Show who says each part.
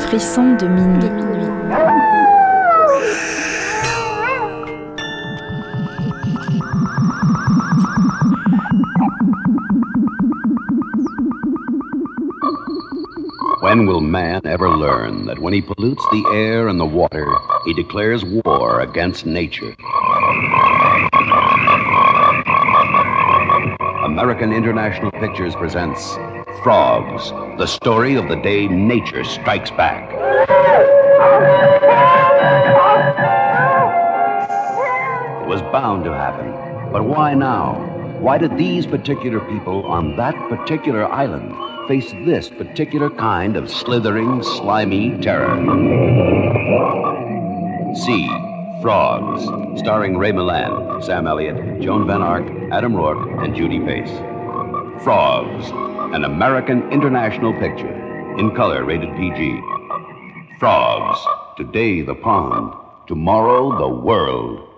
Speaker 1: frissons de minuit.
Speaker 2: When will man ever learn that when he pollutes the air and the water, he declares war against nature? American International Pictures presents Frogs, the story of the day nature strikes back. It was bound to happen, but why now? Why did these particular people on that particular island face this particular kind of slithering, slimy terror? See Frogs, starring Ray Milland, Sam Elliott, Joan Van Ark, Adam Rourke, and Judy Pace. Frogs, an American International picture, in color rated PG. Frogs, today the pond, tomorrow the world.